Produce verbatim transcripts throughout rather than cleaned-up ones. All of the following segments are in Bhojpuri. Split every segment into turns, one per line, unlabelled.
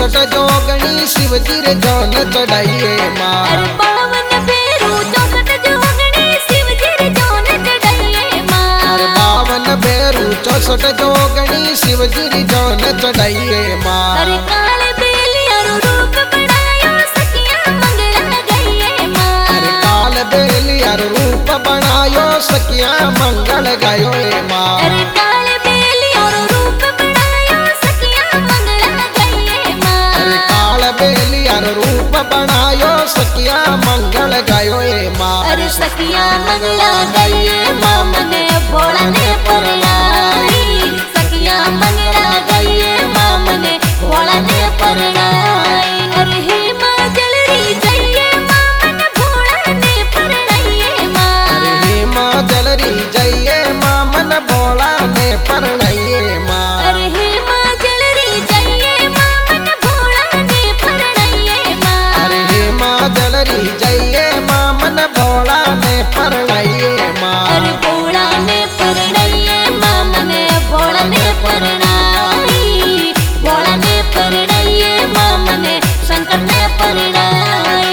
चौसठ जोगणी शिव जी रे जौन चढ़ाइए माँ।
अरे बावन फेरू चौसठ जोगणी शिव जी रे जौन चढ़ाइए माँ।
अरे बावन फेरू चौसठ जोगणी शिव जी रे जौन चढ़ाइए माँ।
अरे काले बेलिया रूप बनायो सखिया मंगला गइए माँ।
अरे काल बेलिया रूप बनायो सखिया मंगल गायो माँ।
अरे काले बेलिया रूप बनायो सखिया मंगला गइए माँ।
अरे काल बेलिया रूप बनायो सखिया मंगल गायो माँ।
अरे सखिया मंगला गइए माँ मने भोला ने परनाई। सखिया मंगला गइए माँ मने भोला ने परनाई। अरे हे माँ जलरी जइए माँ मन भोला ने परनाइए माँ।
अरे हे माँ जलरी जइए माँ मन भोला ने परनाइए माँ।
अरे हे माँ जलरी जइए माँ मन भोला ने परनाइए माँ।
अरे हे माँ जलरी जइए माँ मन भोला ने परनाइए माँ।
अरे भोला ने परनाइए माँ मने भोला ने परनाई। भोला ने परनाइए माँ मने शंकर ने परनाई।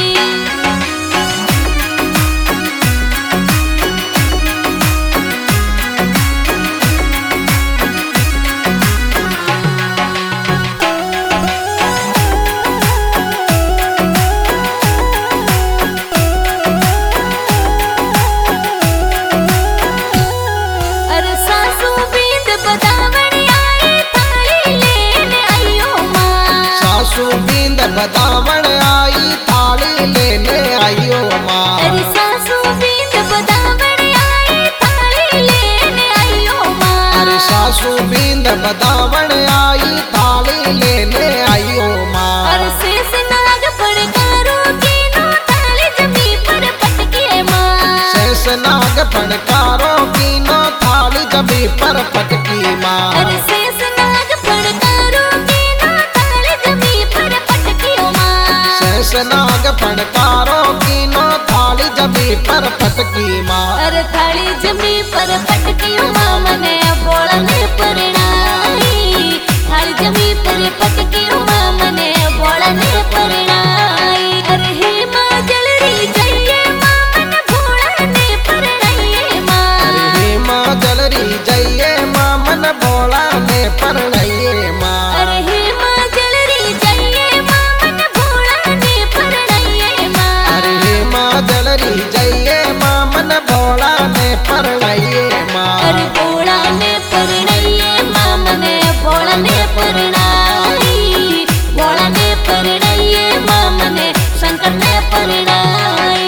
अरे सासू बींद बदावण आई थाली लेने आइयो माँ।
सासू बींद बदावण आई थाली लेने आइयो माँ।
अरे सासू बींद बदावण आई थाली लेने आइयो माँ।
अरे सासू बींद बदावण आई थाली लेने आइयो माँ।
अरे शेष नाग फड़कारो कीनो थाली जमी पर पटके माँ।
शेष नाग फड़कारो कीनो थाली जबी पर पटकी माँ।
अरे शेष नाग फड़कारो कीनो थाली जमी पर पटकी माँ।
शेष नाग फड़कारो कीनो थाली जबी पर पटकी माँ।
अरे थाली जमी पर पटकी माँ मने भोला ने परनाई। थाली जमी पर पटकी माँ मने भोला ने परनाई। अरे हे माँ जलरी जइए माँ मन भोला ने परनाइए माँ।
अरे हे माँ जलरी जइए माँ मन भोला ने परनाइए माँ।
अरे हे माँ जलरी जइए माँ मन भोला ने परनाइए माँ।
अरे हे माँ जलरी जइए माँ मन भोला ने परनाइए माँ।
अरे भोला ने परनाइए माँ मने भोला ने परनाई। भोला ने परनाइए माँ मने शंकर ने परनाई।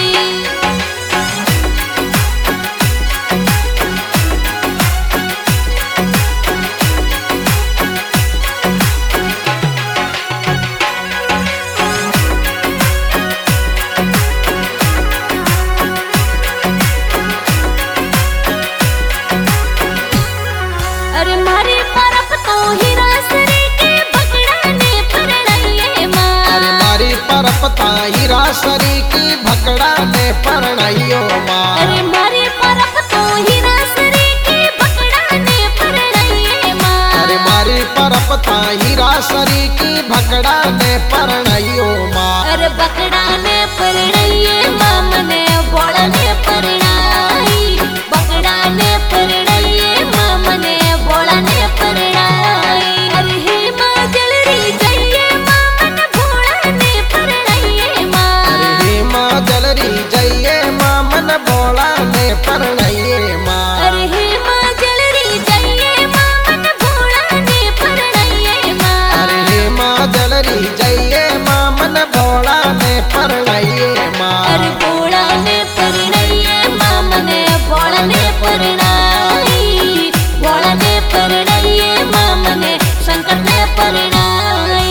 अरे मारी परप तो हीरा सरी के भगड़ा ने परनाइए माँ।
अरे मारी परपता हीरा सरी की भकड़ा ने परनाइयो माँ।
अरे मारी परप तो हीरा सरी के भगड़ा ने परनाइए माँ।
अरे मारी परपता हीरा सरी की भकड़ा ने परनाइयो माँ।
अरे बकड़ा ने परनाइए माँ मने भोला ने परनाई। बकड़ा ने परनाइए माँ मने भोला ने परनाई। अरे हे माँ जलरी जइए माँ मन भोला ने परनाइए माँ।
अरे हे माँ जलरी जइए माँ मन भोला ने परनाइए माँ।
अरे हे माँ जलरी जइए माँ मन भोला ने परनाइए माँ।
अरे हे माँ जलरी जइए माँ मन भोला ने परनाइए माँ।
अरे भोला ने परनाइए माँ मने भोला ने परनाई। भोला ने परनाइए माँ मने शंकर ने परनाई।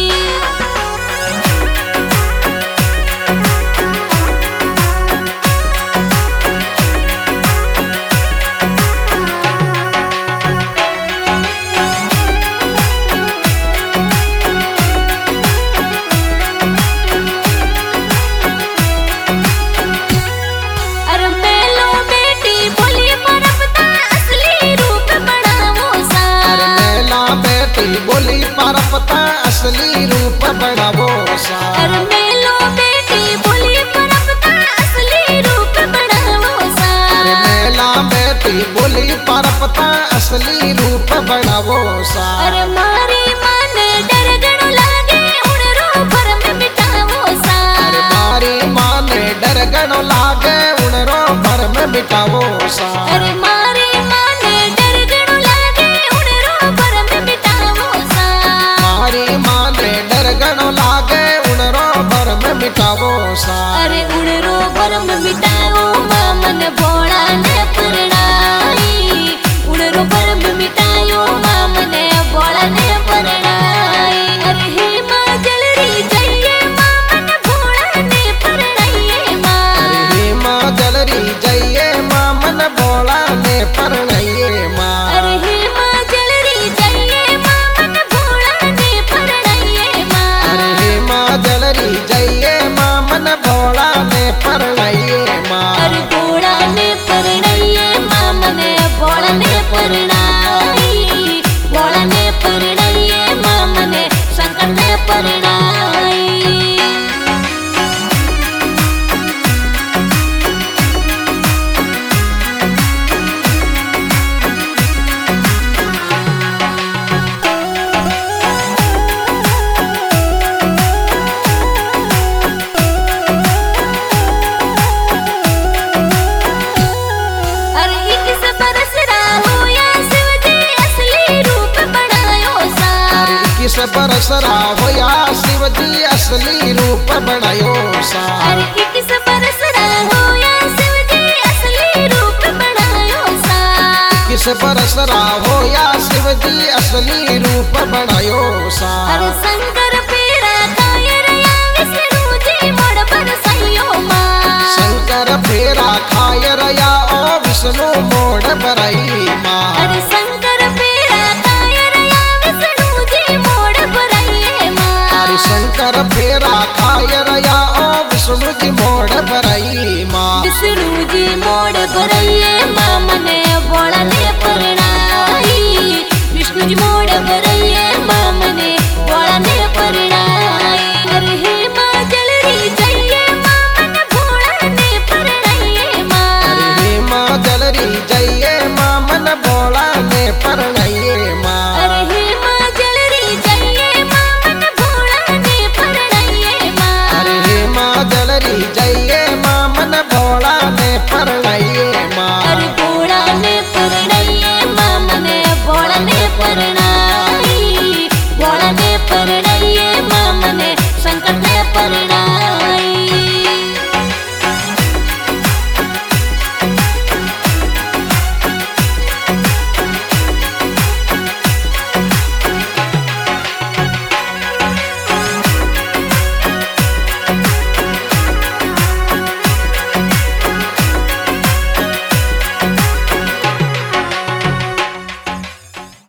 अरे मेलो बेटी बोली परपता असली रूप बनावो सा।
अरे मेला बेटी बोली परपता असली रूप बनावो सा।
अरे मेलो बेटी बोली पर अपना असली रूप बनावो सा।
अरे मेला बेटी बोली पर अपना असली रूप बनावो सा।
अरे मारी मन डर गणो लागे उन रो भरम मिटावो सा।
अरे मारी माने डर गणो लागे उन रो भरम मिटावो सा।
अरे मारी मन डर गणो लागे उन रो भरम मिटावो सा।
मारी माने डर गणो लागे उन रो भरम मिटावो सा।
अरे उन रो भरम मिटावो मामन भोला ने परणाई। उन रो भरम मिटायो मामन भोला ने परणाई। अरे हे माँ जलरी जइए मामन भोला ने परणाइए माँ।
अरे हे माँ जलरी जइए मामन भोला ने परणाइए माँ।
अरे हे माँ जलरी जइए मामन भोला ने परणाइए माँ।
अरे हे माँ जलरी जइए मामन भोला ने परणाइए माँ।
अरे भोला ने परणाइए मामन भोला ने परणाई। भोला ने परणाइए मामन शंकर ने परणाई। अरे इक्कीस बरस रा होया शिव जी असली रूप बनायो सा।
अरे इक्कीस बरस रा होया शिव जी असली रूप बनायो सा।
अरे इक्कीस बरस रा होया शिव जी असली रूप बनायो सा।
इक्कीस बरस रा होया शिव जी असली रूप बनायो सा।
अरे शंकर पेरा कायर या विष्णु जी मोड़ पर सहियो माँ।
शंकर फेरा खाय रया ओ विष्णु मोड़ बरई माँ।
अरे शंकर पेरा कायर या विष्णु जी मोड़ पर आइए माँ।
अरे शंकर फेरा खाय रया ओ विष्णु जी मोड़ बरई माँ।
विष्णु जी मोड़ पर आइए